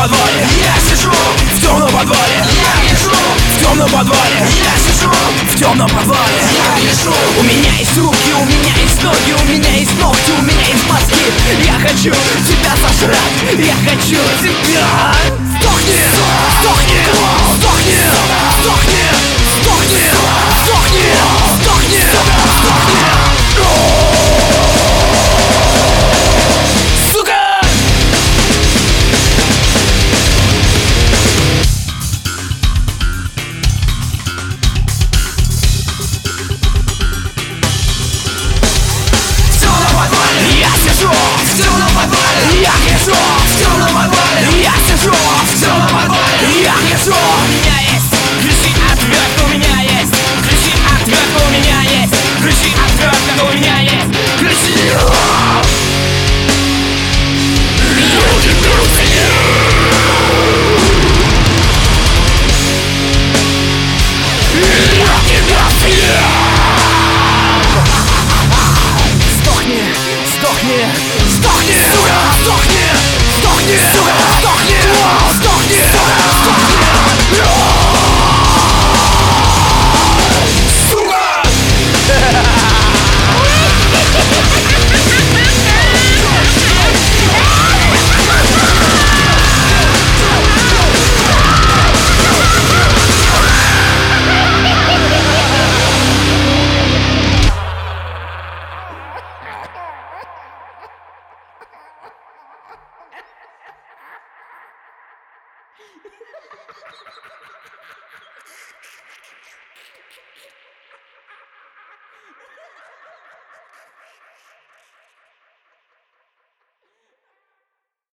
подвале я сижу, в темном подвале я лежу, в темном подвале я сижу, в темном подвале я лежу. У меня есть руки, у меня есть ноги, у меня есть ногти, у меня есть мозги. Я хочу тебя сожрать, я хочу тебя. Сдохни, сдохни, сдохни, сдохни, сдохни, сдохни, сдохни, сдохни.